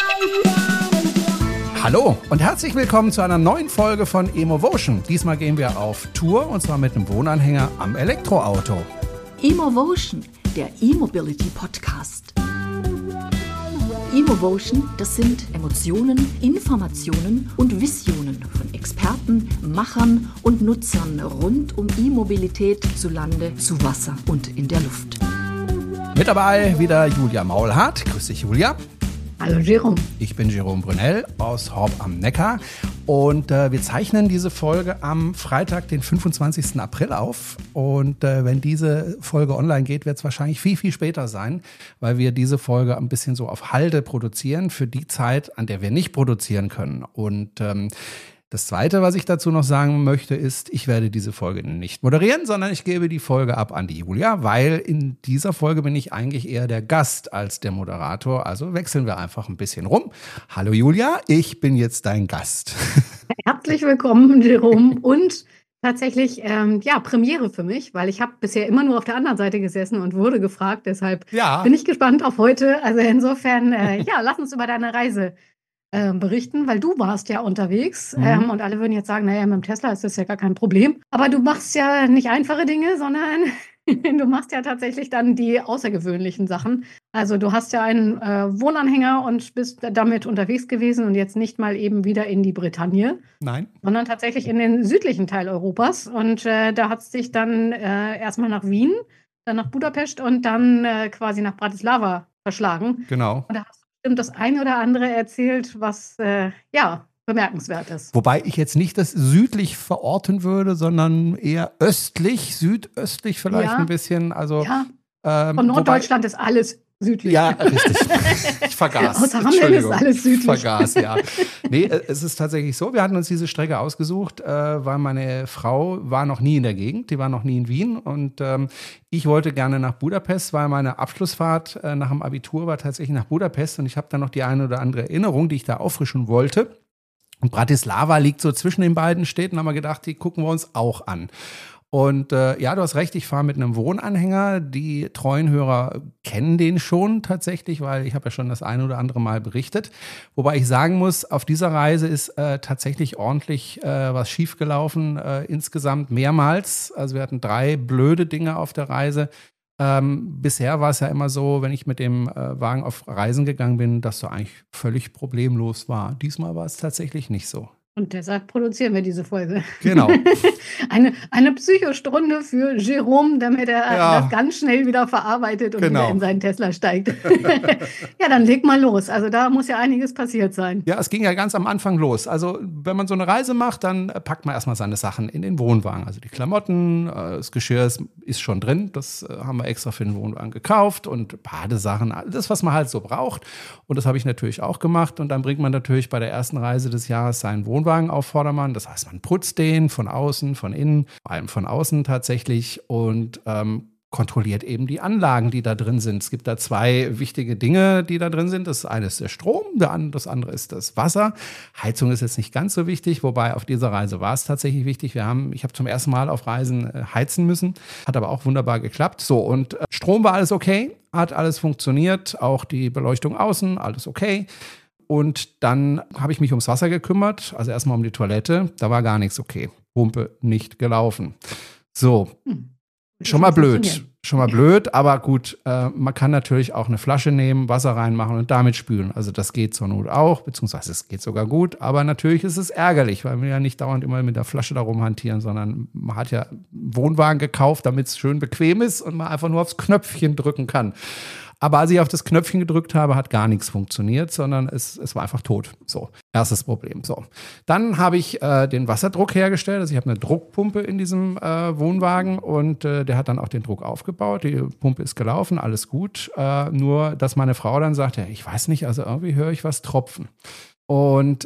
Hallo und herzlich willkommen zu einer neuen Folge von Emovotion. Diesmal gehen wir auf Tour und zwar mit einem Wohnanhänger am Elektroauto. Emovotion, der E-Mobility-Podcast. Emovotion, das sind Emotionen, Informationen und Visionen von Experten, Machern und Nutzern rund um E-Mobilität zu Lande, zu Wasser und in der Luft. Mit dabei wieder Julia Maulhardt. Grüß dich, Julia. Hallo Jerome. Ich bin Jerome Brunel aus Horb am Neckar und wir zeichnen diese Folge am Freitag, den 25. April auf. Und wenn diese Folge online geht, wird es wahrscheinlich viel, viel später sein, weil wir diese Folge ein bisschen so auf Halde produzieren für die Zeit, an der wir nicht produzieren können. Und das Zweite, was ich dazu noch sagen möchte, ist, ich werde diese Folge nicht moderieren, sondern ich gebe die Folge ab an die Julia, weil in dieser Folge bin ich eigentlich eher der Gast als der Moderator. Also wechseln wir einfach ein bisschen rum. Hallo Julia, ich bin jetzt dein Gast. Herzlich willkommen, Jerome. Und tatsächlich, Premiere für mich, weil ich habe bisher immer nur auf der anderen Seite gesessen und wurde gefragt. Deshalb bin ich gespannt auf heute. Also insofern, lass uns über deine Reise berichten, weil du warst ja unterwegs und alle würden jetzt sagen, naja, mit dem Tesla ist das ja gar kein Problem. Aber du machst ja nicht einfache Dinge, sondern du machst ja tatsächlich dann die außergewöhnlichen Sachen. Also du hast ja einen Wohnanhänger und bist damit unterwegs gewesen und jetzt nicht mal eben wieder in die Bretagne. Nein. Sondern tatsächlich in den südlichen Teil Europas. Und da hat es dich dann erstmal nach Wien, dann nach Budapest und dann quasi nach Bratislava verschlagen. Genau. Und da hast du bestimmt das eine oder andere erzählt, was bemerkenswert ist. Wobei ich jetzt nicht das südlich verorten würde, sondern eher östlich, südöstlich vielleicht ein bisschen. Also, von Norddeutschland ist alles südlich. Ja, richtig. Ich vergaß. Außer Hameln ist alles südlich. Vergaß, ja. Nee, es ist tatsächlich so, wir hatten uns diese Strecke ausgesucht, weil meine Frau war noch nie in der Gegend, die war noch nie in Wien und ich wollte gerne nach Budapest, weil meine Abschlussfahrt nach dem Abitur war tatsächlich nach Budapest und ich habe dann noch die eine oder andere Erinnerung, die ich da auffrischen wollte. Und Bratislava liegt so zwischen den beiden Städten, haben wir gedacht, die gucken wir uns auch an. Und du hast recht, ich fahre mit einem Wohnanhänger. Die treuen Hörer kennen den schon tatsächlich, weil ich habe ja schon das eine oder andere Mal berichtet. Wobei ich sagen muss, auf dieser Reise ist tatsächlich ordentlich was schiefgelaufen, insgesamt mehrmals. Also wir hatten 3 blöde Dinge auf der Reise. Bisher war es ja immer so, wenn ich mit dem Wagen auf Reisen gegangen bin, dass so eigentlich völlig problemlos war. Diesmal war es tatsächlich nicht so. Und deshalb produzieren wir diese Folge. Genau. eine Psychostunde für Jerome, damit er das ganz schnell wieder verarbeitet und wieder in seinen Tesla steigt. Ja, dann leg mal los. Also da muss ja einiges passiert sein. Ja, es ging ja ganz am Anfang los. Also wenn man so eine Reise macht, dann packt man erstmal seine Sachen in den Wohnwagen. Also die Klamotten, das Geschirr ist schon drin. Das haben wir extra für den Wohnwagen gekauft. Und Badesachen, das, was man halt so braucht. Und das habe ich natürlich auch gemacht. Und dann bringt man natürlich bei der ersten Reise des Jahres seinen Wohnwagen auf Vordermann. Das heißt, man putzt den von außen, von innen, vor allem von außen tatsächlich und kontrolliert eben die Anlagen, die da drin sind. Es gibt da 2 wichtige Dinge, die da drin sind. Das eine ist der Strom, das andere ist das Wasser. Heizung ist jetzt nicht ganz so wichtig, wobei auf dieser Reise war es tatsächlich wichtig. Ich habe zum ersten Mal auf Reisen heizen müssen, hat aber auch wunderbar geklappt. So, und Strom war alles okay, hat alles funktioniert, auch die Beleuchtung außen, alles okay. Und dann habe ich mich ums Wasser gekümmert, also erstmal um die Toilette. Da war gar nichts okay. Pumpe nicht gelaufen. So, schon mal blöd, aber gut, man kann natürlich auch eine Flasche nehmen, Wasser reinmachen und damit spülen. Also das geht zur Not auch, beziehungsweise es geht sogar gut. Aber natürlich ist es ärgerlich, weil wir ja nicht dauernd immer mit der Flasche da rumhantieren, sondern man hat ja einen Wohnwagen gekauft, damit es schön bequem ist und man einfach nur aufs Knöpfchen drücken kann. Aber als ich auf das Knöpfchen gedrückt habe, hat gar nichts funktioniert, sondern es war einfach tot. So, erstes Problem. So, dann habe ich den Wasserdruck hergestellt. Also ich habe eine Druckpumpe in diesem Wohnwagen und der hat dann auch den Druck aufgebaut. Die Pumpe ist gelaufen, alles gut. Nur, dass meine Frau dann sagte, ich weiß nicht, also irgendwie höre ich was tropfen. Und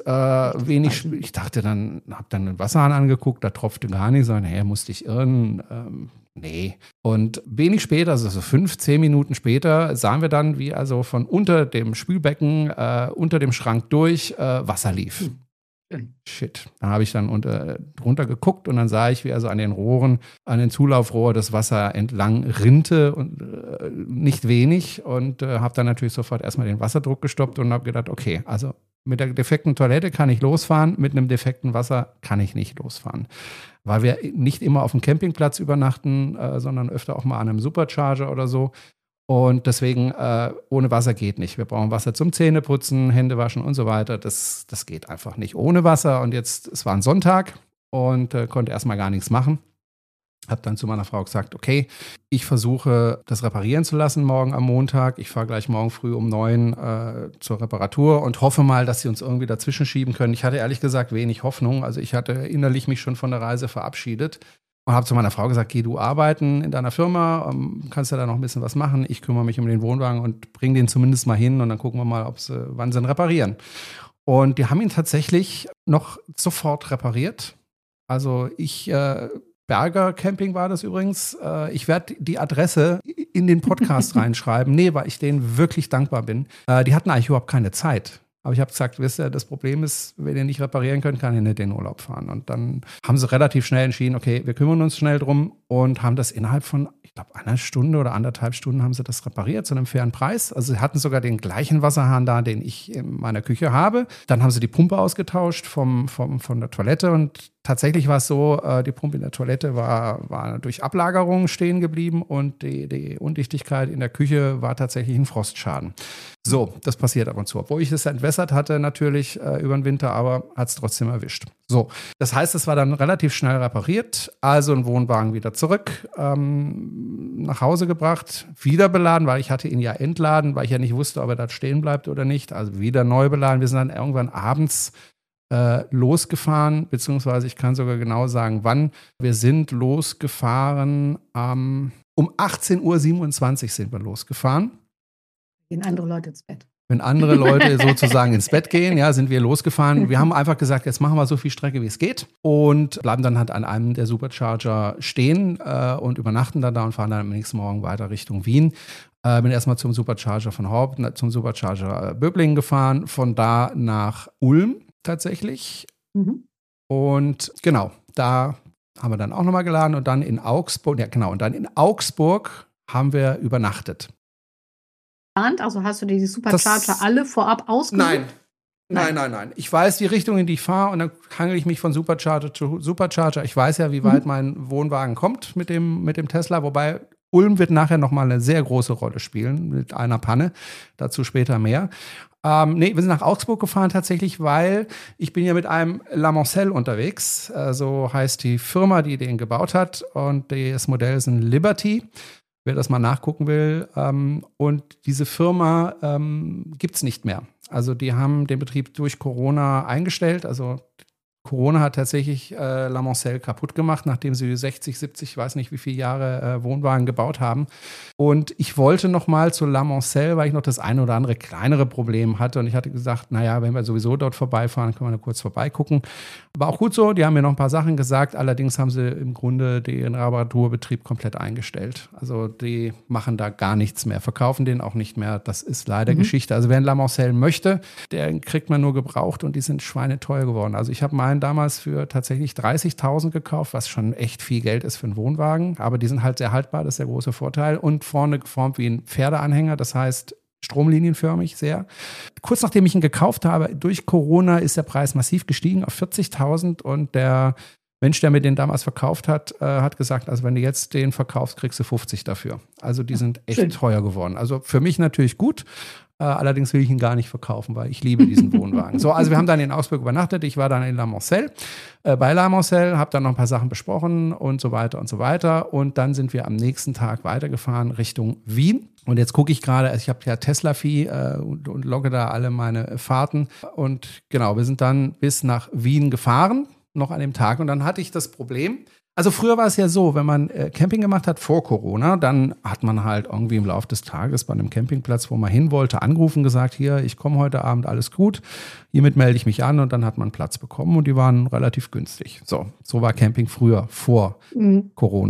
ich dachte dann, habe dann den Wasserhahn angeguckt, da tropfte gar nichts, sondern musste ich irren. Nee. Und wenig später, also so 5-10 Minuten später, sahen wir dann, wie also von unter dem Spülbecken, unter dem Schrank durch Wasser lief. Shit. Da habe ich dann drunter geguckt und dann sah ich, wie also an den Rohren, an den Zulaufrohr das Wasser entlang rinnte und nicht wenig und habe dann natürlich sofort erstmal den Wasserdruck gestoppt und habe gedacht, okay, also mit der defekten Toilette kann ich losfahren, mit einem defekten Wasser kann ich nicht losfahren. Weil wir nicht immer auf dem Campingplatz übernachten, sondern öfter auch mal an einem Supercharger oder so. Und deswegen, ohne Wasser geht nicht. Wir brauchen Wasser zum Zähneputzen, Hände waschen und so weiter. Das geht einfach nicht ohne Wasser. Und jetzt, es war ein Sonntag und konnte erstmal gar nichts machen. Habe dann zu meiner Frau gesagt, okay, ich versuche das reparieren zu lassen morgen am Montag. Ich fahre gleich morgen früh um 9 zur Reparatur und hoffe mal, dass sie uns irgendwie dazwischen schieben können. Ich hatte ehrlich gesagt wenig Hoffnung. Also ich hatte innerlich mich schon von der Reise verabschiedet und habe zu meiner Frau gesagt, geh du arbeiten in deiner Firma, kannst du da noch ein bisschen was machen. Ich kümmere mich um den Wohnwagen und bringe den zumindest mal hin und dann gucken wir mal, wann sie ihn reparieren. Und die haben ihn tatsächlich noch sofort repariert. Also Berger Camping war das übrigens. Ich werde die Adresse in den Podcast reinschreiben. Nee, weil ich denen wirklich dankbar bin. Die hatten eigentlich überhaupt keine Zeit. Aber ich habe gesagt, wisst ihr, das Problem ist, wenn ihr nicht reparieren könnt, kann ihr nicht in den Urlaub fahren. Und dann haben sie relativ schnell entschieden, okay, wir kümmern uns schnell drum und haben das innerhalb von, ich glaube, einer Stunde oder 1,5 Stunden haben sie das repariert zu einem fairen Preis. Also sie hatten sogar den gleichen Wasserhahn da, den ich in meiner Küche habe. Dann haben sie die Pumpe ausgetauscht von der Toilette und tatsächlich war es so, die Pumpe in der Toilette war durch Ablagerung stehen geblieben und die Undichtigkeit in der Küche war tatsächlich ein Frostschaden. So, das passiert ab und zu. Obwohl ich das entwässert hatte natürlich über den Winter, aber hat es trotzdem erwischt. So, das heißt, es war dann relativ schnell repariert, also ein Wohnwagen wieder zurück, nach Hause gebracht, wieder beladen, weil ich hatte ihn ja entladen, weil ich ja nicht wusste, ob er da stehen bleibt oder nicht. Also wieder neu beladen. Wir sind dann irgendwann abends losgefahren, beziehungsweise ich kann sogar genau sagen, wann. Wir sind losgefahren, um 18:27 Uhr sind wir losgefahren. Gehen andere Leute ins Bett. Wenn andere Leute sozusagen ins Bett gehen, ja, sind wir losgefahren. Wir haben einfach gesagt, jetzt machen wir so viel Strecke, wie es geht und bleiben dann halt an einem der Supercharger stehen und übernachten dann da und fahren dann am nächsten Morgen weiter Richtung Wien. Bin erstmal zum Supercharger von Haupt, zum Supercharger Böblingen gefahren, von da nach Ulm tatsächlich. Mhm. Und genau, da haben wir dann auch nochmal geladen und dann in Augsburg, ja genau, und dann in Augsburg haben wir übernachtet. Also hast du die Supercharger alle vorab ausgesucht? Nein. Ich weiß die Richtung, in die ich fahre und dann hangel ich mich von Supercharger zu Supercharger. Ich weiß ja, wie weit mein Wohnwagen kommt mit dem Tesla, wobei Ulm wird nachher nochmal eine sehr große Rolle spielen mit einer Panne. Dazu später mehr. Wir sind nach Augsburg gefahren tatsächlich, weil ich bin ja mit einem Lamoncel unterwegs. So heißt die Firma, die den gebaut hat. Und das Modell ist ein Liberty. Wer das mal nachgucken will. Und diese Firma gibt es nicht mehr. Also die haben den Betrieb durch Corona eingestellt. Also Corona hat tatsächlich Lamoncel kaputt gemacht, nachdem sie 60, 70, ich weiß nicht wie viele Jahre Wohnwagen gebaut haben. Und ich wollte noch mal zu Lamoncel, weil ich noch das eine oder andere kleinere Problem hatte. Und ich hatte gesagt, naja, wenn wir sowieso dort vorbeifahren, können wir kurz vorbeigucken. War auch gut so, die haben mir noch ein paar Sachen gesagt. Allerdings haben sie im Grunde den Reparaturbetrieb komplett eingestellt. Also die machen da gar nichts mehr, verkaufen den auch nicht mehr. Das ist leider Geschichte. Also wer einen Lamoncel möchte, der kriegt man nur gebraucht und die sind schweineteuer geworden. Also ich habe meinen damals für tatsächlich 30.000 gekauft, was schon echt viel Geld ist für einen Wohnwagen. Aber die sind halt sehr haltbar, das ist der große Vorteil. Und vorne geformt wie ein Pferdeanhänger, das heißt stromlinienförmig sehr. Kurz nachdem ich ihn gekauft habe, durch Corona ist der Preis massiv gestiegen auf 40.000 und der Mensch, der mir den damals verkauft hat, hat gesagt, also wenn du jetzt den verkaufst, kriegst du 50 dafür. Also die sind echt teuer geworden. Also für mich natürlich gut. Allerdings will ich ihn gar nicht verkaufen, weil ich liebe diesen Wohnwagen. So, also wir haben dann in Augsburg übernachtet. Ich war dann in Lamoncel, bei Lamoncel, habe dann noch ein paar Sachen besprochen und so weiter und so weiter. Und dann sind wir am nächsten Tag weitergefahren Richtung Wien. Und jetzt gucke ich gerade, also ich habe ja Tesla-Fee und logge da alle meine Fahrten. Und genau, wir sind dann bis nach Wien gefahren, noch an dem Tag. Und dann hatte ich das Problem. Also früher war es ja so, wenn man Camping gemacht hat vor Corona, dann hat man halt irgendwie im Laufe des Tages bei einem Campingplatz, wo man hin wollte, angerufen, gesagt, hier, ich komme heute Abend, alles gut, hiermit melde ich mich an und dann hat man Platz bekommen und die waren relativ günstig. So war Camping früher, vor Corona.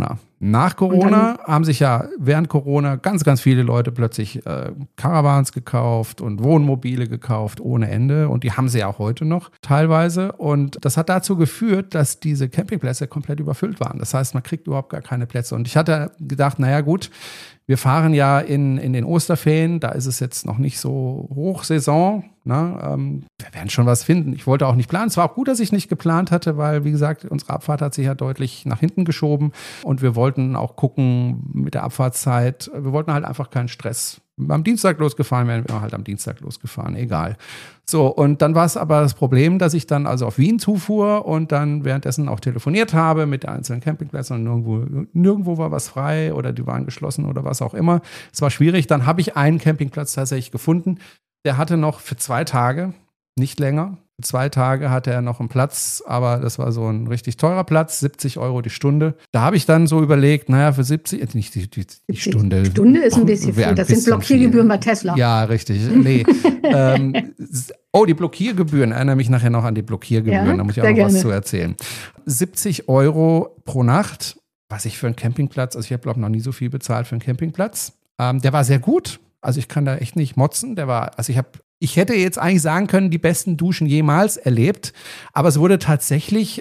Nach Corona haben sich ja während Corona ganz, ganz viele Leute plötzlich Caravans gekauft und Wohnmobile gekauft ohne Ende. Und die haben sie ja auch heute noch teilweise. Und das hat dazu geführt, dass diese Campingplätze komplett überfüllt waren. Das heißt, man kriegt überhaupt gar keine Plätze. Und ich hatte gedacht, naja gut, wir fahren ja in den Osterferien, da ist es jetzt noch nicht so Hochsaison. Ne? Wir werden schon was finden. Ich wollte auch nicht planen. Es war auch gut, dass ich nicht geplant hatte, weil, wie gesagt, unsere Abfahrt hat sich ja deutlich nach hinten geschoben. Und wir wollten auch gucken mit der Abfahrtszeit. Wir wollten halt einfach keinen Stress. Am Dienstag losgefahren wären wir halt am Dienstag losgefahren, egal. So, und dann war es aber das Problem, dass ich dann also auf Wien zufuhr und dann währenddessen auch telefoniert habe mit den einzelnen Campingplätzen und nirgendwo war was frei oder die waren geschlossen oder was auch immer. Es war schwierig. Dann habe ich einen Campingplatz tatsächlich gefunden. Der hatte noch für 2 Tage, nicht länger. Für 2 Tage hatte er noch einen Platz, aber das war so ein richtig teurer Platz, 70 € die Stunde. Da habe ich dann so überlegt, naja, für 70, nicht die Stunde. Die Stunde ist ein bisschen viel, das sind Blockiergebühren bei Tesla. Ja, richtig. Nee. Die Blockiergebühren, erinnere mich nachher noch an die Blockiergebühren, ja, da muss ich auch noch was zu erzählen. 70 € pro Nacht, was ich für einen Campingplatz, also ich habe glaube noch nie so viel bezahlt für einen Campingplatz. Der war sehr gut, also ich kann da echt nicht motzen, ich hätte jetzt eigentlich sagen können, die besten Duschen jemals erlebt, aber es wurde tatsächlich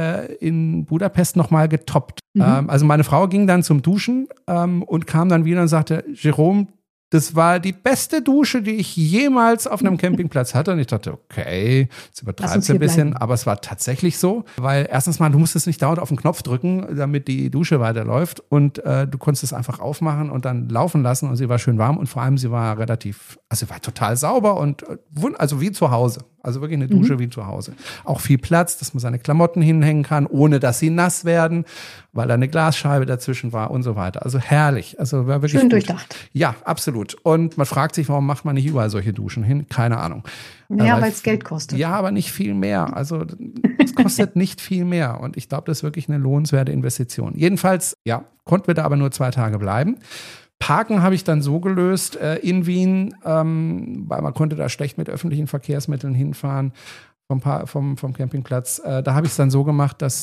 in Budapest nochmal getoppt. Also meine Frau ging dann zum Duschen und kam dann wieder und sagte, Jerome, das war die beste Dusche, die ich jemals auf einem Campingplatz hatte. Und ich dachte, okay, jetzt übertreibt es ein bisschen, aber es war tatsächlich so. Weil erstens mal, du musstest nicht dauernd auf den Knopf drücken, damit die Dusche weiterläuft. Und du konntest es einfach aufmachen und dann laufen lassen. Und sie war schön warm und vor allem sie war total sauber und also wie zu Hause. Also wirklich eine Dusche wie zu Hause. Auch viel Platz, dass man seine Klamotten hinhängen kann, ohne dass sie nass werden, weil da eine Glasscheibe dazwischen war und so weiter. Also herrlich. Also war wirklich schön durchdacht. Ja, absolut. Und man fragt sich, warum macht man nicht überall solche Duschen hin? Keine Ahnung. Ja, weil es Geld kostet. Ja, aber nicht viel mehr. Also es kostet nicht viel mehr. Und ich glaube, das ist wirklich eine lohnenswerte Investition. Jedenfalls, ja, konnten wir da aber nur 2 Tage bleiben. Parken habe ich dann so gelöst in Wien, weil man konnte da schlecht mit öffentlichen Verkehrsmitteln hinfahren vom Campingplatz. Da habe ich es dann so gemacht, dass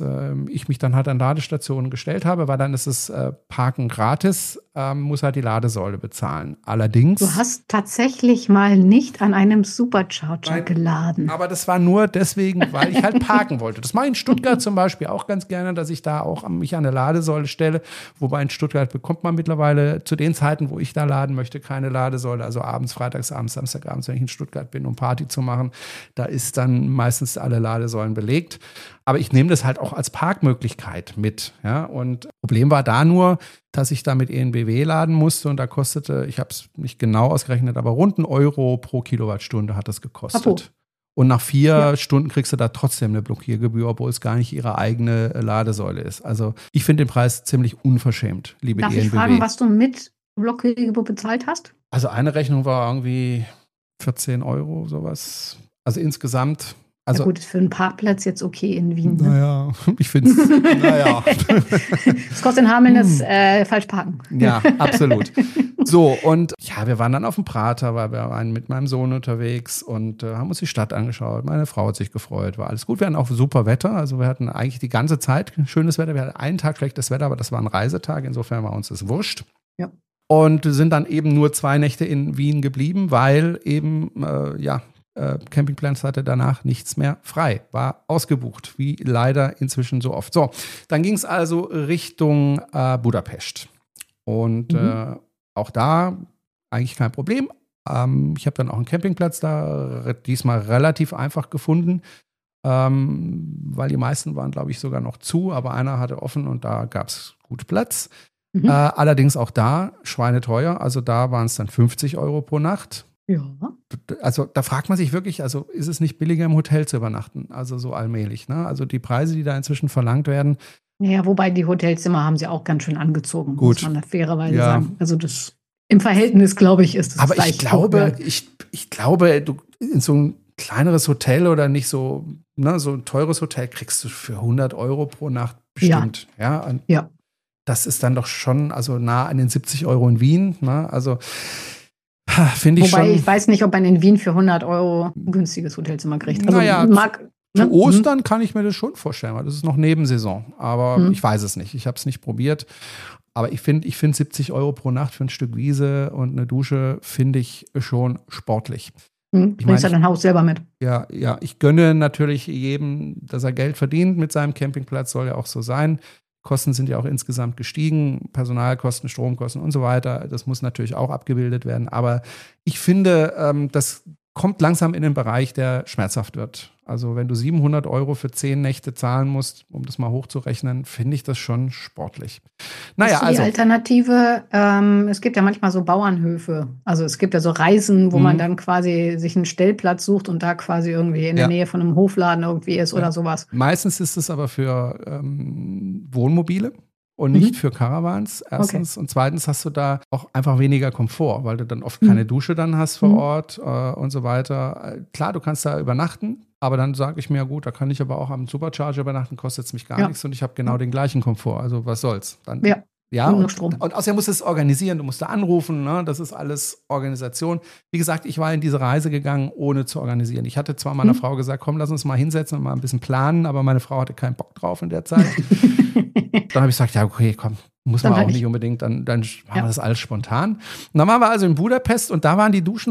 ich mich dann halt an Ladestationen gestellt habe, weil dann ist es Parken gratis, muss halt die Ladesäule bezahlen. Allerdings... Du hast tatsächlich mal nicht an einem Supercharger geladen. Aber das war nur deswegen, weil ich halt parken wollte. Das mache ich in Stuttgart zum Beispiel auch ganz gerne, dass ich da auch mich an der Ladesäule stelle. Wobei in Stuttgart bekommt man mittlerweile zu den Zeiten, wo ich da laden möchte, keine Ladesäule. Also abends, freitagsabends, samstagabends, wenn ich in Stuttgart bin, um Party zu machen, da ist dann meistens alle Ladesäulen belegt. Aber ich nehme das halt auch als Parkmöglichkeit mit. Ja? Und Problem war da nur, dass ich da mit EnBW laden musste und da kostete, ich habe es nicht genau ausgerechnet, aber rund 1 € pro Kilowattstunde hat das gekostet. Apo. Und nach 4 Stunden kriegst du da trotzdem eine Blockiergebühr, obwohl es gar nicht ihre eigene Ladesäule ist. Also ich finde den Preis ziemlich unverschämt, liebe EnBW. Darf ich fragen, was du mit Blockiergebühr bezahlt hast? Also eine Rechnung war irgendwie 14 €, sowas. Also insgesamt... Also, ja gut, ist für einen Parkplatz jetzt okay in Wien. Ne? Naja, ich finde es, naja. Es kostet in Hameln das falsch parken. Ja, absolut. So, und ja, wir waren dann auf dem Prater, weil wir waren mit meinem Sohn unterwegs und haben uns die Stadt angeschaut. Meine Frau hat sich gefreut, war alles gut. Wir hatten auch super Wetter, also wir hatten eigentlich die ganze Zeit schönes Wetter. Wir hatten einen Tag schlechtes Wetter, aber das war ein Reisetag, insofern war uns das wurscht. Ja. Und sind dann eben nur 2 Nächte in Wien geblieben, weil eben, Campingplatz hatte danach nichts mehr frei, war ausgebucht, wie leider inzwischen so oft. So, dann ging es also Richtung Budapest und auch da eigentlich kein Problem. Ich habe dann auch einen Campingplatz da diesmal relativ einfach gefunden, weil die meisten waren, glaube ich, sogar noch zu, aber einer hatte offen und da gab es gut Platz. Allerdings auch da schweineteuer, also da waren es dann 50 € pro Nacht. Ja. Also da fragt man sich wirklich, also ist es nicht billiger im Hotel zu übernachten? Also so allmählich, ne? Also die Preise, die da inzwischen verlangt werden. Naja, wobei die Hotelzimmer haben sie auch ganz schön angezogen, gut, muss man fairerweise sagen. Also das im Verhältnis, glaube ich, ist es aber ich glaube, du in so ein kleineres Hotel oder nicht so, ne, so ein teures Hotel kriegst du für 100 € pro Nacht bestimmt. Ja. Das ist dann doch schon, also nah an den 70 € in Wien, ne? Also finde ich schon. Wobei ich weiß nicht, ob man in Wien für 100 € ein günstiges Hotelzimmer kriegt. Also Zu Ostern kann ich mir das schon vorstellen, weil das ist noch Nebensaison. Aber ich weiß es nicht. Ich habe es nicht probiert. Aber ich finde 70 € pro Nacht für ein Stück Wiese und eine Dusche finde ich schon sportlich. Bringst du dein Haus selber mit? Ja, ich gönne natürlich jedem, dass er Geld verdient mit seinem Campingplatz, soll ja auch so sein. Kosten sind ja auch insgesamt gestiegen, Personalkosten, Stromkosten und so weiter. Das muss natürlich auch abgebildet werden. Aber ich finde, das kommt langsam in den Bereich, der schmerzhaft wird. Also wenn du 700 € für 10 Nächte zahlen musst, um das mal hochzurechnen, finde ich das schon sportlich. Naja, also die Alternative, es gibt ja manchmal so Bauernhöfe. Also es gibt ja so Reisen, wo man dann quasi sich einen Stellplatz sucht und da quasi irgendwie in der Nähe von einem Hofladen irgendwie ist oder sowas. Meistens ist es aber für Wohnmobile. Und nicht für Caravans, erstens. Okay. Und zweitens hast du da auch einfach weniger Komfort, weil du dann oft keine Dusche dann hast vor Ort und so weiter. Klar, du kannst da übernachten, aber dann sage ich mir, ja gut, da kann ich aber auch am Supercharger übernachten, kostet es mich gar nichts und ich habe genau den gleichen Komfort. Also was soll's? Dann, und außerdem musst du es organisieren, du musst da anrufen, ne? Das ist alles Organisation. Wie gesagt, ich war in diese Reise gegangen, ohne zu organisieren. Ich hatte zwar meiner Frau gesagt, komm, lass uns mal hinsetzen und mal ein bisschen planen, aber meine Frau hatte keinen Bock drauf in der Zeit. Dann habe ich gesagt, ja, okay, komm, muss man auch nicht unbedingt, dann machen wir das alles spontan. Und dann waren wir also in Budapest und da waren die Duschen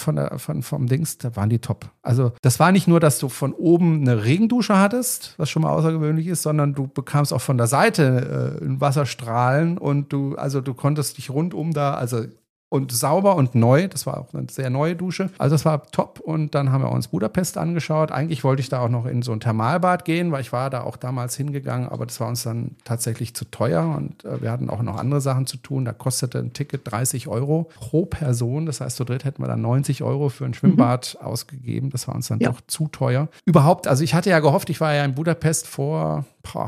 vom Dings, da waren die top. Also das war nicht nur, dass du von oben eine Regendusche hattest, was schon mal außergewöhnlich ist, sondern du bekamst auch von der Seite Wasserstrahlen und du konntest dich rundum da, also und sauber und neu, das war auch eine sehr neue Dusche. Also das war top und dann haben wir uns Budapest angeschaut. Eigentlich wollte ich da auch noch in so ein Thermalbad gehen, weil ich war da auch damals hingegangen, aber das war uns dann tatsächlich zu teuer und wir hatten auch noch andere Sachen zu tun. Da kostete ein Ticket 30 € pro Person, das heißt zu dritt hätten wir dann 90 € für ein Schwimmbad ausgegeben. Das war uns dann doch zu teuer. Überhaupt, also ich hatte ja gehofft, ich war ja in Budapest vor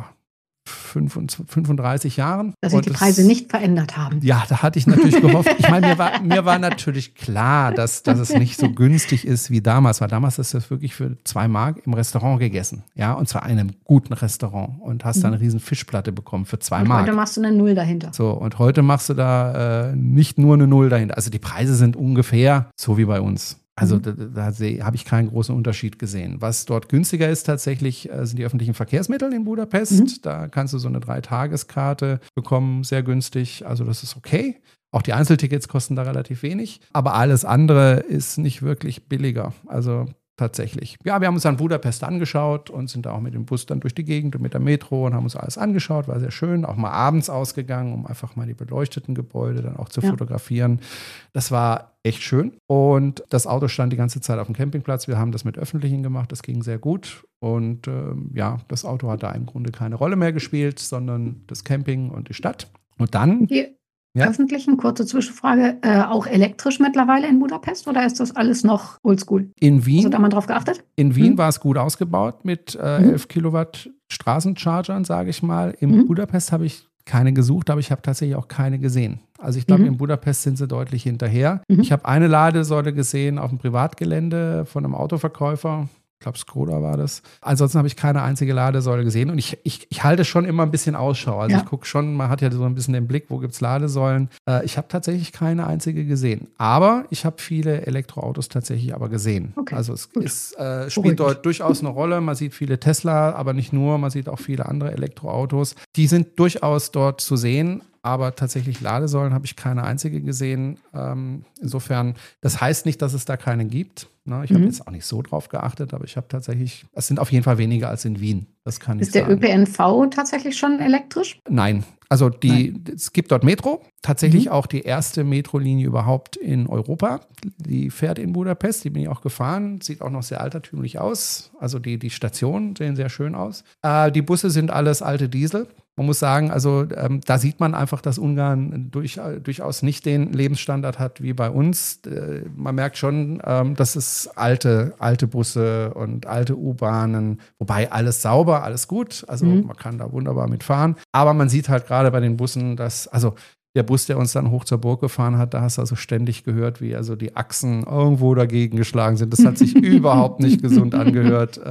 35 Jahren. Dass sich die Preise nicht verändert haben. Ja, da hatte ich natürlich gehofft. Ich meine, mir war natürlich klar, dass es nicht so günstig ist wie damals. Weil damals hast du das wirklich für 2 Mark im Restaurant gegessen. Ja, und zwar in einem guten Restaurant. Und hast dann eine riesen Fischplatte bekommen für 2 Mark. Heute machst du eine Null dahinter. So, und heute machst du da nicht nur eine Null dahinter. Also die Preise sind ungefähr so wie bei uns. Also da habe ich keinen großen Unterschied gesehen. Was dort günstiger ist tatsächlich, sind die öffentlichen Verkehrsmittel in Budapest. Da kannst du so eine 3-Tageskarte bekommen, sehr günstig. Also das ist okay. Auch die Einzeltickets kosten da relativ wenig. Aber alles andere ist nicht wirklich billiger. Also tatsächlich. Ja, wir haben uns dann Budapest angeschaut und sind da auch mit dem Bus dann durch die Gegend und mit der Metro und haben uns alles angeschaut. War sehr schön. Auch mal abends ausgegangen, um einfach mal die beleuchteten Gebäude dann auch zu fotografieren. Das war echt schön. Und das Auto stand die ganze Zeit auf dem Campingplatz. Wir haben das mit Öffentlichen gemacht. Das ging sehr gut. Und das Auto hat da im Grunde keine Rolle mehr gespielt, sondern das Camping und die Stadt. Und dann... Öffentlichen, kurze Zwischenfrage, auch elektrisch mittlerweile in Budapest oder ist das alles noch oldschool? In Wien. Hast du da mal drauf geachtet? In Wien war es gut ausgebaut mit 11 Kilowatt Straßenchargern, sage ich mal. In Budapest habe ich keine gesucht, aber ich habe tatsächlich auch keine gesehen. Also ich glaube, in Budapest sind sie deutlich hinterher. Ich habe eine Ladesäule gesehen auf dem Privatgelände von einem Autoverkäufer. Ich glaube, Skoda war das. Ansonsten habe ich keine einzige Ladesäule gesehen. Und ich halte schon immer ein bisschen Ausschau. Also ich gucke schon, man hat ja so ein bisschen den Blick, wo gibt es Ladesäulen. Ich habe tatsächlich keine einzige gesehen. Aber ich habe viele Elektroautos tatsächlich aber gesehen. Okay, also es spielt dort durchaus eine Rolle. Man sieht viele Tesla, aber nicht nur. Man sieht auch viele andere Elektroautos. Die sind durchaus dort zu sehen. Aber tatsächlich Ladesäulen habe ich keine einzige gesehen. Insofern, das heißt nicht, dass es da keine gibt. Ne? Ich habe jetzt auch nicht so drauf geachtet, aber ich habe tatsächlich, es sind auf jeden Fall weniger als in Wien. Das kann ich sagen. Ist der ÖPNV tatsächlich schon elektrisch? Nein. Also es gibt dort Metro, tatsächlich auch die erste Metrolinie überhaupt in Europa. Die fährt in Budapest, die bin ich auch gefahren, sieht auch noch sehr altertümlich aus. Also die Stationen sehen sehr schön aus. Die Busse sind alles alte Diesel. Man muss sagen, also da sieht man einfach, dass Ungarn durchaus nicht den Lebensstandard hat wie bei uns. Man merkt schon, dass es alte Busse und alte U-Bahnen, wobei alles sauber, alles gut. Also man kann da wunderbar mitfahren. Aber man sieht halt gerade bei den Bussen, dass, also der Bus, der uns dann hoch zur Burg gefahren hat, da hast du also ständig gehört, wie also die Achsen irgendwo dagegen geschlagen sind. Das hat sich überhaupt nicht gesund angehört.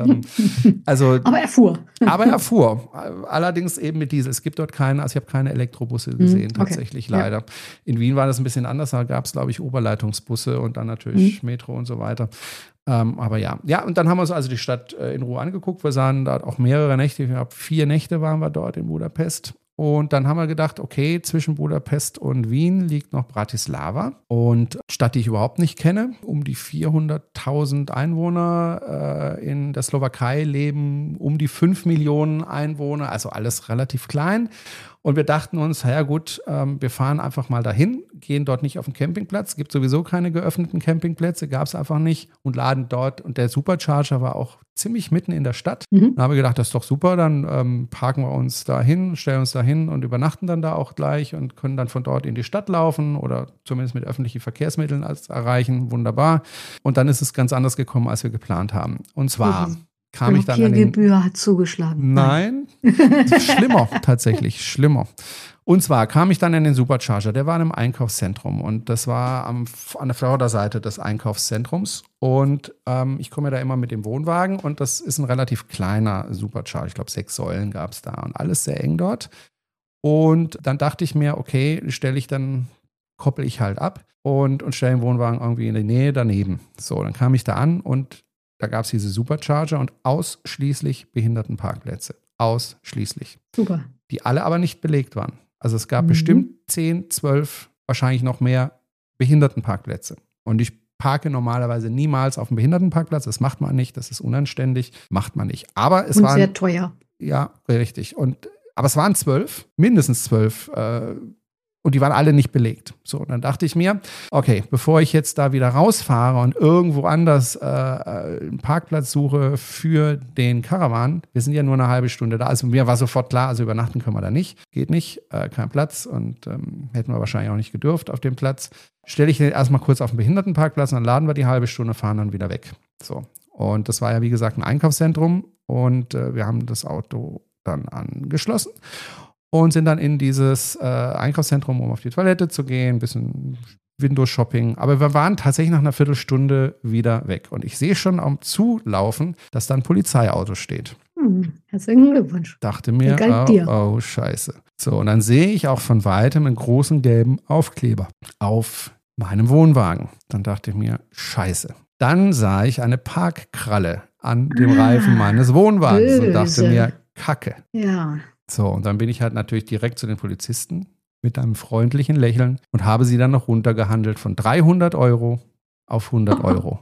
Aber er fuhr. Allerdings eben mit Diesel. Es gibt dort keine, also ich habe keine Elektrobusse gesehen, tatsächlich leider. In Wien war das ein bisschen anders. Da gab es, glaube ich, Oberleitungsbusse und dann natürlich Metro und so weiter. Aber ja, und dann haben wir uns also die Stadt in Ruhe angeguckt. Wir sahen da auch mehrere Nächte. Ich glaube, 4 Nächte waren wir dort in Budapest. Und dann haben wir gedacht, okay, zwischen Budapest und Wien liegt noch Bratislava. Und Stadt, die ich überhaupt nicht kenne, um die 400.000 Einwohner. In der Slowakei leben um die 5 Millionen Einwohner, also alles relativ klein. Und wir dachten uns, ja gut, wir fahren einfach mal dahin, gehen dort nicht auf den Campingplatz, gibt sowieso keine geöffneten Campingplätze, gab es einfach nicht und laden dort. Und der Supercharger war auch ziemlich mitten in der Stadt. Dann haben wir gedacht, das ist doch super, dann parken wir uns da hin, stellen uns da hin und übernachten dann da auch gleich und können dann von dort in die Stadt laufen oder zumindest mit öffentlichen Verkehrsmitteln erreichen. Wunderbar. Und dann ist es ganz anders gekommen, als wir geplant haben. Und zwar kam ich dann an den... Gebühr hat zugeschlagen. Nein, schlimmer, tatsächlich, schlimmer. Und zwar kam ich dann in den Supercharger, der war in einem Einkaufszentrum und das war an der Vorderseite des Einkaufszentrums und ich komme da immer mit dem Wohnwagen und das ist ein relativ kleiner Supercharger, ich glaube 6 Säulen gab es da und alles sehr eng dort und dann dachte ich mir, okay, koppel ich halt ab und stelle den Wohnwagen irgendwie in die Nähe daneben. So, dann kam ich da an und da gab es diese Supercharger und ausschließlich Behindertenparkplätze. Ausschließlich. Super. Die alle aber nicht belegt waren. Also es gab bestimmt 10, 12, wahrscheinlich noch mehr Behindertenparkplätze. Und ich parke normalerweise niemals auf dem Behindertenparkplatz. Das macht man nicht, das ist unanständig, macht man nicht. Aber es war sehr teuer. Ja, richtig. Aber es waren 12, mindestens 12 und die waren alle nicht belegt. So, dann dachte ich mir, okay, bevor ich jetzt da wieder rausfahre und irgendwo anders einen Parkplatz suche für den Caravan, wir sind ja nur eine halbe Stunde da, also mir war sofort klar, also übernachten können wir da nicht, geht nicht, kein Platz und hätten wir wahrscheinlich auch nicht gedurft auf dem Platz. Stelle ich den erstmal kurz auf den Behindertenparkplatz und dann laden wir die halbe Stunde, fahren dann wieder weg. So, und das war ja wie gesagt ein Einkaufszentrum und wir haben das Auto dann angeschlossen. Und sind dann in dieses Einkaufszentrum, um auf die Toilette zu gehen, ein bisschen Windows-Shopping. Aber wir waren tatsächlich nach einer Viertelstunde wieder weg. Und ich sehe schon am Zulaufen, dass da ein Polizeiauto steht. Herzlichen Glückwunsch. Dachte mir, oh, scheiße. So, und dann sehe ich auch von weitem einen großen gelben Aufkleber auf meinem Wohnwagen. Dann dachte ich mir, scheiße. Dann sah ich eine Parkkralle an dem Reifen meines Wohnwagens und dachte mir, Kacke. Ja. So, und dann bin ich halt natürlich direkt zu den Polizisten mit einem freundlichen Lächeln und habe sie dann noch runtergehandelt von 300 € auf 100 €.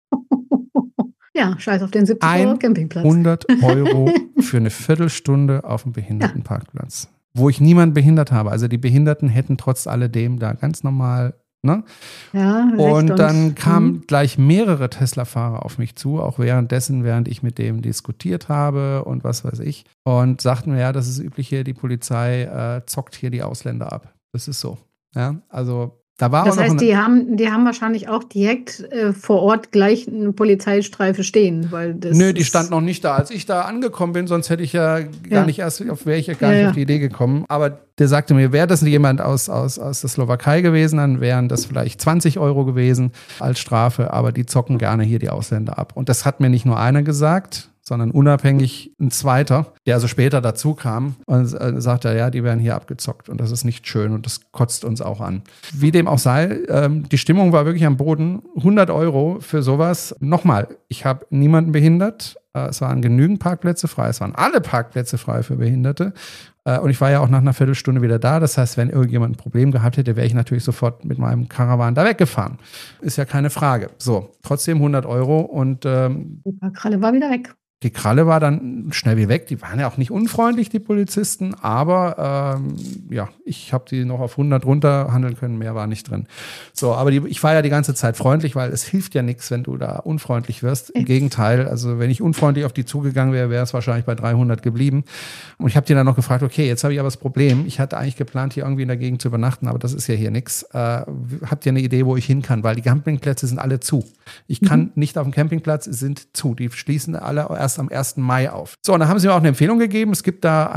Ja, scheiß auf den 70 € Campingplatz. 100 € für eine Viertelstunde auf dem Behindertenparkplatz, wo ich niemanden behindert habe. Also die Behinderten hätten trotz alledem da ganz normal, ne? Ja, und dann kamen gleich mehrere Tesla-Fahrer auf mich zu, auch während ich mit dem diskutiert habe und was weiß ich. Und sagten mir, ja, das ist üblich hier, die Polizei zockt hier die Ausländer ab. Das ist so. Ja, also da war das auch heißt, noch die haben wahrscheinlich auch direkt vor Ort gleich eine Polizeistreife stehen. Weil das Nö, die stand noch nicht da, als ich da angekommen bin, sonst hätte ich ja gar nicht auf die Idee gekommen. Aber der sagte mir, wäre das jemand aus der Slowakei gewesen, dann wären das vielleicht 20 € gewesen als Strafe, aber die zocken gerne hier die Ausländer ab. Und das hat mir nicht nur einer gesagt, sondern unabhängig ein zweiter, der also später dazu kam und sagte, ja, die werden hier abgezockt und das ist nicht schön und das kotzt uns auch an. Wie dem auch sei, die Stimmung war wirklich am Boden. 100 € für sowas. Nochmal, ich habe niemanden behindert. Es waren genügend Parkplätze frei. Es waren alle Parkplätze frei für Behinderte. Und ich war ja auch nach einer Viertelstunde wieder da. Das heißt, wenn irgendjemand ein Problem gehabt hätte, wäre ich natürlich sofort mit meinem Caravan da weggefahren. Ist ja keine Frage. So, trotzdem 100 € und die Parkkralle war wieder weg. Die Kralle war dann schnell wieder weg. Die waren ja auch nicht unfreundlich, die Polizisten. Aber ich habe die noch auf 100 runterhandeln können. Mehr war nicht drin. So, aber ich war ja die ganze Zeit freundlich, weil es hilft ja nichts, wenn du da unfreundlich wirst. Im Gegenteil, also wenn ich unfreundlich auf die zugegangen wäre, wäre es wahrscheinlich bei 300 geblieben. Und ich habe die dann noch gefragt, okay, jetzt habe ich aber das Problem. Ich hatte eigentlich geplant, hier irgendwie in der Gegend zu übernachten, aber das ist ja hier nichts. Habt ihr eine Idee, wo ich hin kann? Weil die Campingplätze sind alle zu. Ich kann nicht auf dem Campingplatz, sind zu. Die schließen alle erst am 1. Mai auf. So, und dann haben sie mir auch eine Empfehlung gegeben. Es gibt da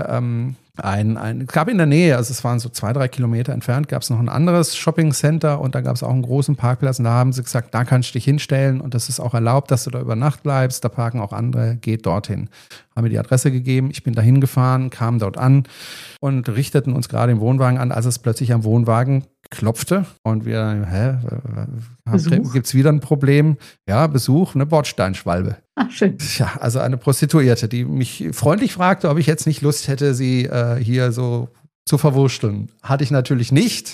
gab in der Nähe, also es waren so 2-3 Kilometer entfernt, gab es noch ein anderes Shopping-Center und da gab es auch einen großen Parkplatz und da haben sie gesagt, da kannst du dich hinstellen und das ist auch erlaubt, dass du da über Nacht bleibst, da parken auch andere, geht dorthin. Haben mir die Adresse gegeben, ich bin da hingefahren, kam dort an und richteten uns gerade im Wohnwagen an, als es plötzlich am Wohnwagen klopfte und wir, gibt es wieder ein Problem? Ja, Besuch, eine Bordsteinschwalbe. Ach, schön. Ja, also eine Prostituierte, die mich freundlich fragte, ob ich jetzt nicht Lust hätte, sie hier so zu verwursteln. Hatte ich natürlich nicht.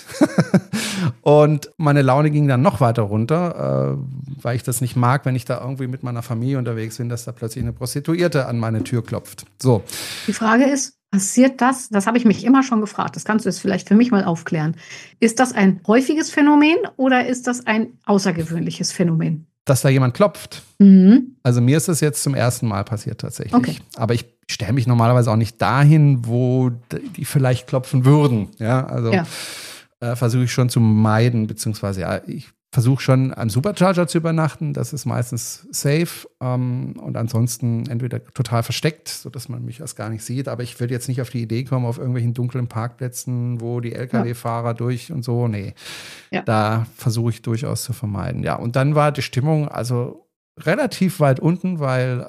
Und meine Laune ging dann noch weiter runter, weil ich das nicht mag, wenn ich da irgendwie mit meiner Familie unterwegs bin, dass da plötzlich eine Prostituierte an meine Tür klopft. So. Die Frage ist, passiert das? Das habe ich mich immer schon gefragt. Das kannst du jetzt vielleicht für mich mal aufklären. Ist das ein häufiges Phänomen oder ist das ein außergewöhnliches Phänomen? Dass da jemand klopft. Mhm. Also mir ist das jetzt zum ersten Mal passiert tatsächlich. Okay. Aber ich stelle mich normalerweise auch nicht dahin, wo die vielleicht klopfen würden. Ja, also versuche ich schon zu meiden, beziehungsweise ich versuche schon am Supercharger zu übernachten. Das ist meistens safe und ansonsten entweder total versteckt, sodass man mich erst gar nicht sieht. Aber ich will jetzt nicht auf die Idee kommen, auf irgendwelchen dunklen Parkplätzen, wo die LKW-Fahrer durch und so. Nee, da versuche ich durchaus zu vermeiden. Ja, und dann war die Stimmung also relativ weit unten, weil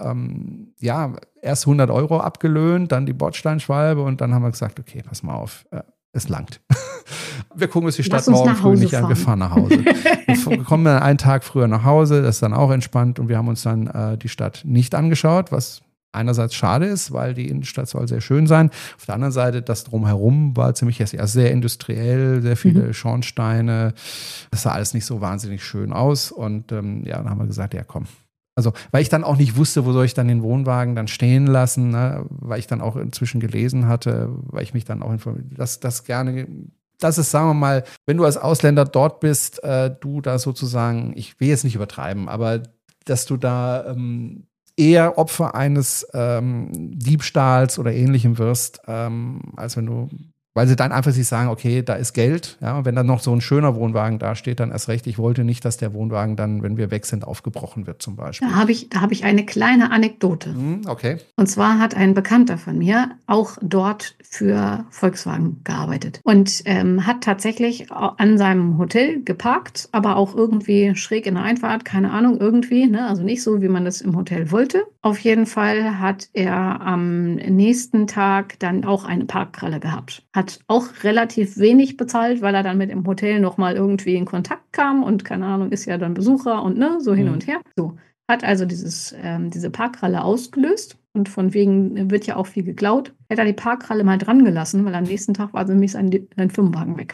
erst 100 € abgelöhnt, dann die Bordsteinschwalbe und dann haben wir gesagt, okay, pass mal auf, es langt. Wir gucken uns die Stadt morgen früh nicht an, wir fahren nach Hause. Wir kommen dann einen Tag früher nach Hause, das ist dann auch entspannt und wir haben uns dann die Stadt nicht angeschaut, was einerseits schade ist, weil die Innenstadt soll sehr schön sein. Auf der anderen Seite, das Drumherum war ziemlich hässlich, also sehr industriell, sehr viele Schornsteine. Das sah alles nicht so wahnsinnig schön aus und dann haben wir gesagt, ja komm. Also, weil ich dann auch nicht wusste, wo soll ich dann den Wohnwagen dann stehen lassen, ne? Weil ich dann auch inzwischen gelesen hatte, weil ich mich dann auch informiert, das ist, sagen wir mal, wenn du als Ausländer dort bist, du da sozusagen, ich will jetzt nicht übertreiben, aber dass du da eher Opfer eines Diebstahls oder Ähnlichem wirst, als wenn du, weil sie dann einfach sich sagen, okay, da ist Geld, ja, und wenn dann noch so ein schöner Wohnwagen da steht, dann erst recht, ich wollte nicht, dass der Wohnwagen dann, wenn wir weg sind, aufgebrochen wird zum Beispiel. Da habe ich eine kleine Anekdote. Okay. Und zwar hat ein Bekannter von mir auch dort für Volkswagen gearbeitet und hat tatsächlich an seinem Hotel geparkt, aber auch irgendwie schräg in der Einfahrt, keine Ahnung, irgendwie, ne? Also nicht so, wie man das im Hotel wollte. Auf jeden Fall hat er am nächsten Tag dann auch eine Parkkralle gehabt. Hat auch relativ wenig bezahlt, weil er dann mit dem Hotel nochmal irgendwie in Kontakt kam und keine Ahnung, ist ja dann Besucher und ne, so hin und her. So, hat also diese Parkkralle ausgelöst und von wegen wird ja auch viel geklaut. Hätte er die Parkkralle mal dran gelassen, weil am nächsten Tag war nämlich sein Firmenwagen weg.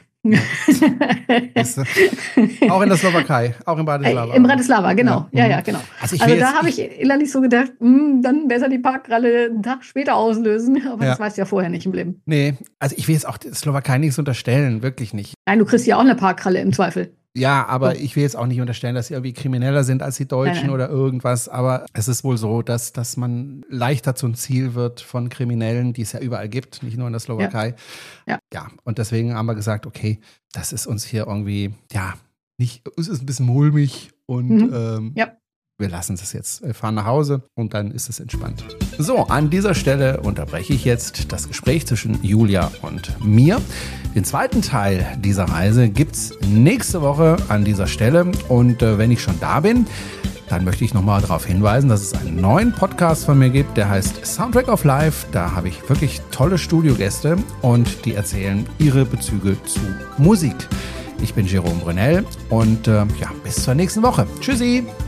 Auch in der Slowakei, auch in Bratislava. In Bratislava, genau. Ja, genau. Also da habe ich innerlich so gedacht, dann besser die Parkkralle einen Tag später auslösen. Aber das weißt du ja vorher nicht im Leben. Nee, also ich will jetzt auch der Slowakei nichts unterstellen, wirklich nicht. Nein, du kriegst ja auch eine Parkkralle im Zweifel. Ja, aber ich will jetzt auch nicht unterstellen, dass sie irgendwie krimineller sind als die Deutschen oder irgendwas. Aber es ist wohl so, dass man leichter zum Ziel wird von Kriminellen, die es ja überall gibt, nicht nur in der Slowakei. Ja, und deswegen haben wir gesagt, okay, das ist uns hier irgendwie, es ist ein bisschen mulmig und wir lassen es jetzt, fahren nach Hause und dann ist es entspannt. So, an dieser Stelle unterbreche ich jetzt das Gespräch zwischen Julia und mir. Den zweiten Teil dieser Reise gibt's nächste Woche an dieser Stelle und wenn ich schon da bin, dann möchte ich nochmal darauf hinweisen, dass es einen neuen Podcast von mir gibt, der heißt Soundtrack of Life. Da habe ich wirklich tolle Studiogäste und die erzählen ihre Bezüge zu Musik. Ich bin Jerome Brunel und bis zur nächsten Woche. Tschüssi!